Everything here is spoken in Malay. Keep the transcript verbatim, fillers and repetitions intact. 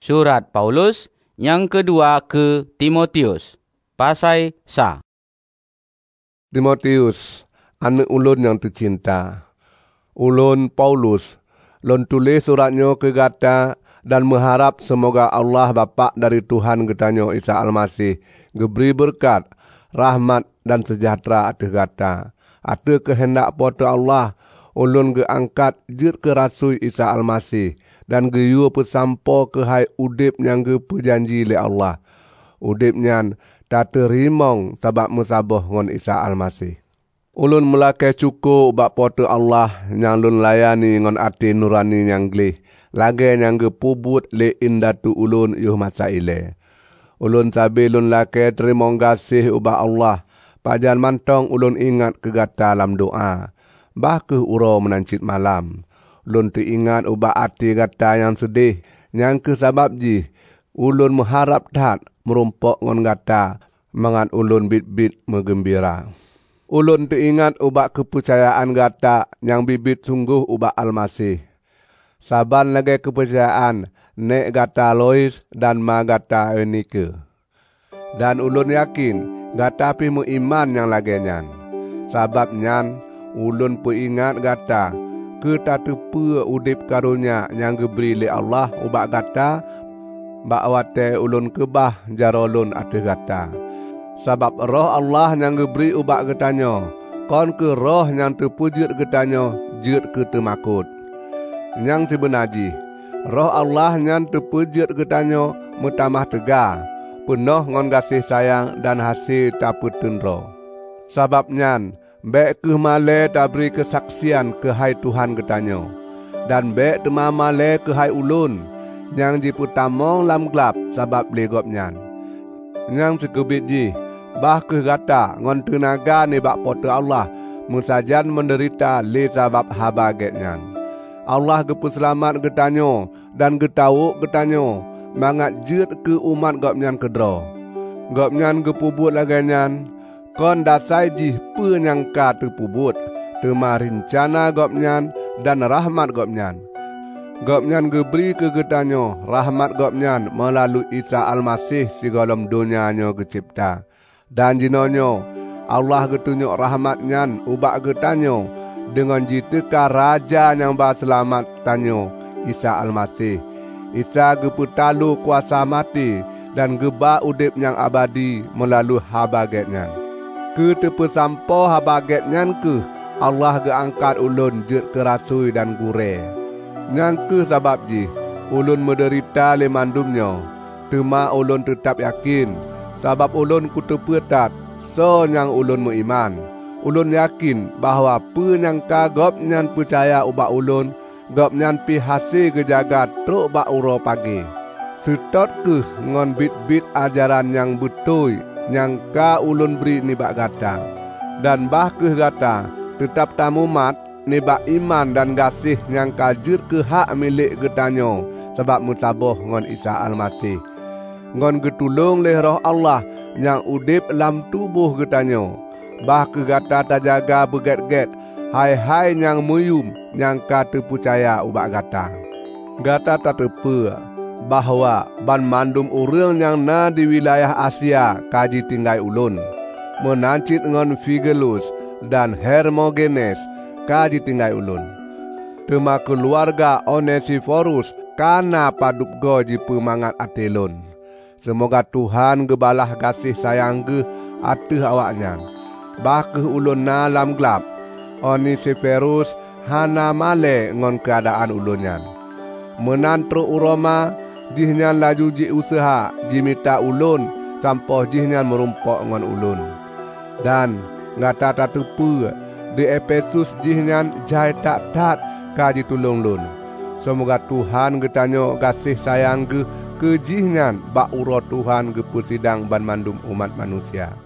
Surat Paulus yang kedua ke Timotius. Pasai sa. Timotius, anak ulun yang tercinta. Ulun Paulus, lon tulis suratnya ke gata dan mengharap semoga Allah Bapa dari Tuhan getanyo Isa Almasih geberi berkat, rahmat dan sejahtera atas gata. Atas kehendak poto Allah, ulun geangkat jut ke rasul Isa Almasih dan geyu pesampo ke hai udip yang ge perjanji le Allah. Udip nyan tak terimong sabab musabah ngon Isa Almasih. Ulun melakai cukup bak poto Allah yang lun layani ngon ati nurani yang glih. Lagi yang ge pubut le indatu ulun yuh masa ile. Ulun sabi lun lakai terima kasih ubah Allah. Pajan mantong ulun ingat kegata dalam doa. Bah ke uro menancit malam. Ulun teringat ubah ati gata yang sedih. Yang ke sabab ji, ulun mengharap tat merumpok ngon gata. Mangat ulun bit-bit megembira. Ulun teringat ubah kepercayaan gata yang bibit sungguh ubah Almasih. Saban lagi kepercayaan nek gata Lois dan ma gata Eunike. Dan ulun yakin gata pi mu iman yang lagi nyan. Sabab nyan ulun peringat gata ke tak tepu udip karunia yang geberi le Allah ubak gata bak wate ulun kebah jarolun atas gata. Sabab roh Allah yang geberi ubak getanyo kon ke roh yang terpujut getanyo jut ke temakut. Yang sebenaji, roh Allah yang terpujut getanyo mutamah tegar, penuh ngon kasih sayang dan hasil tak putunro. Sabab nyan, bek ke male tak beri kesaksian ke hai Tuhan getanyo, dan bek tema male ke hai ulun, yang diputamong lam gelap sabab legop nyan. Yang sekebit ji, bah ke gata ngon tenaga ni bak poto Allah, musajan menderita le sabab habaget nyan. Allah gepuselamat getanyo dan getawuk getanyo mangat jut ke umat gopnyan kedro. Gopnyan gepubut laganyan kon dasai jih penyangka terpubut tema rencana gopnyan dan rahmat gopnyan. Gopnyan geberi ke getanyo rahmat gopnyan melalui Isa Almasih sigolom dunianyo gecipta. Dan jinonyo Allah getunjuk rahmatnyan ubak getanyo dengan jiteka raja yang berselamat tanyo Isa Almasih. Isa geputalu kuasa mati dan geba udip yang abadi melalui habagetnya. Ke tepesampo habagetnya ke Allah geangkat ulun jut ke rasui dan gure. Yang ke sabab ji ulun menderita le mandumnya. Tema ulun tetap yakin sabab ulun kutepetat so yang ulun mengiman. Ulun yakin bahawa penyangka gopnyan percaya ubak ulun, gopnyan pi hasil gejaga truk bak uro pagi. Setot ke ngon bit-bit ajaran yang betul, yang ka ulun beri ni bak gata. Dan bah ke gata, tetap tamu mat ni bak iman dan gasih yang kajur ke hak milik getanyo, sebab musabah ngon Isa Almasih. Ngon getulung leh roh Allah yang udip lam tubuh getanyo. Bah ke gata tajaga beget-get, hai-hai yang muyum yang kata percaya ubak gata. Gata tak tepe bahawa ban mandum urang yang na di wilayah Asia kaji tinggai ulun. Menancit ngon Figelus dan Hermogenes kaji tinggai ulun. Tema keluarga Onesiphorus kana padup goji pemangat atelun. Semoga Tuhan gebalah kasih sayang ge ateh awaknya. Bah ke ulun na lam gelap, Onesiphorus hana male ngon keadaan ulunyan. Menantru uroma, jihnya laju ji usaha, jimita ulun, sampoh jihnya merumpok ngon ulun. Dan ngata tak tepu, di Efesus jihnya jai tak tat kaji tulung lun. Semoga Tuhan getanyo kasih sayang ke kejihnya bak uro Tuhan ke persidang ban mandum umat manusia.